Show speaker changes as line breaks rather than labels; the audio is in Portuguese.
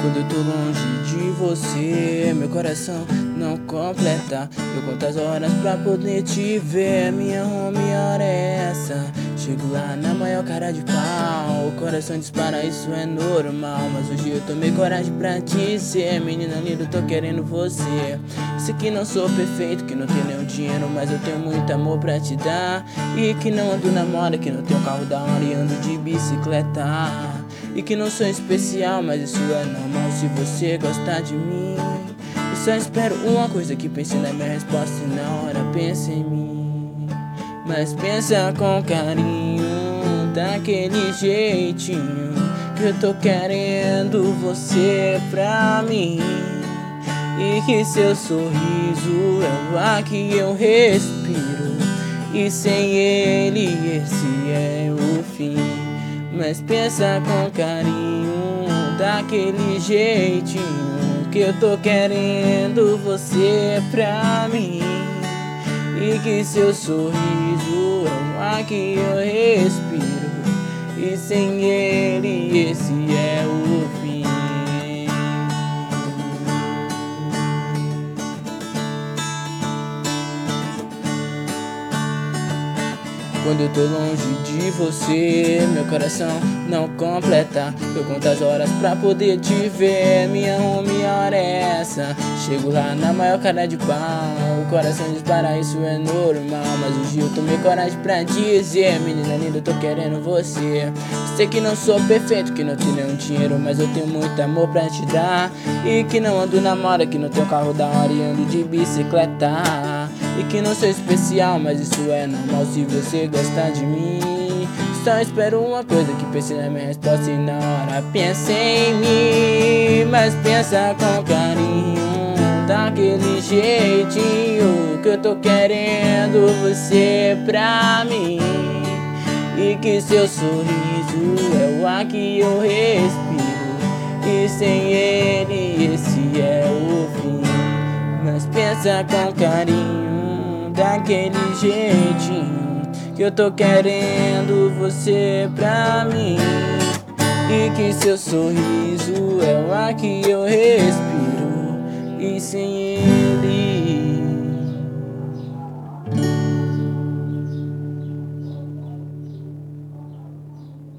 Quando eu tô longe de você, meu coração não completa. Eu conto as horas pra poder te ver. Minha hora é essa. Chego lá na maior cara de pau. O coração dispara, isso é normal. Mas hoje eu tomei coragem pra te dizer: menina linda, eu tô querendo você. Sei que não sou perfeito, que não tenho nenhum dinheiro, mas eu tenho muito amor pra te dar. E que não ando na moda, que não tenho carro da hora e ando de bicicleta. E que não sou especial, mas isso é normal se você gostar de mim. Eu só espero uma coisa, que pense na minha resposta e na hora pense em mim. Mas pensa com carinho, daquele jeitinho, que eu tô querendo você pra mim. E que seu sorriso é o ar que eu respiro, e sem ele esse é o fim. Mas pensa com carinho, daquele jeitinho, que eu tô querendo você pra mim. E que seu sorriso é o ar que eu respiro, e sem ele esse é o fim. Quando eu tô longe de você, meu coração não completa. Eu conto as horas pra poder te ver. Minha hora é essa. Chego lá na maior cara de pau. O coração dispara, isso é normal. Mas hoje eu tomei coragem pra dizer: menina linda, eu tô querendo você. Sei que não sou perfeito, que não tenho nenhum dinheiro, mas eu tenho muito amor pra te dar. E que não ando na moda, que não tenho carro da hora e ando de bicicleta. E que não sou especial, mas isso é normal se você gostar de mim. Só espero uma coisa, que pense na minha resposta e na hora pense em mim. Mas pensa com carinho, daquele jeitinho, que eu tô querendo você pra mim. E que seu sorriso é o ar que eu respiro, e sem ele esse é o fim. Mas pensa com carinho, daquele jeitinho, que eu tô querendo você pra mim. E que seu sorriso é o ar que eu respiro, e sem ele